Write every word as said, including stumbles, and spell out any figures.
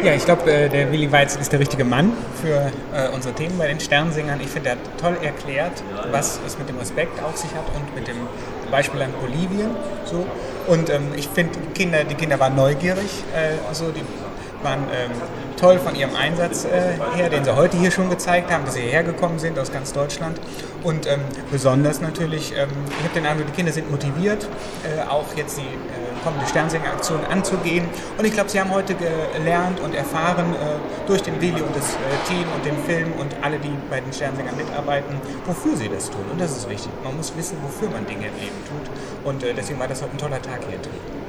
Ja, ich glaube, äh, der Willi Weitz ist der richtige Mann für äh, unsere Themen bei den Sternsingern. Ich finde, er hat toll erklärt, was es mit dem Respekt auf sich hat und mit dem Beispielland Bolivien. So. Und ähm, ich finde, Kinder, die Kinder waren neugierig, äh, so, die waren ähm, toll von ihrem Einsatz äh, her, den sie heute hier schon gezeigt haben, dass sie hierher gekommen sind aus ganz Deutschland. Und ähm, besonders natürlich, ähm, ich habe den Eindruck, die Kinder sind motiviert, äh, auch jetzt die äh, kommende Sternsinger-Aktion anzugehen. Und ich glaube, sie haben heute gelernt und erfahren äh, durch den Willi und das äh, Team und den Film und alle, die bei den Sternsingern mitarbeiten, wofür sie das tun. Und das ist wichtig. Man muss wissen, wofür man Dinge im Leben tut. Und äh, deswegen war das heute ein toller Tag hier drin.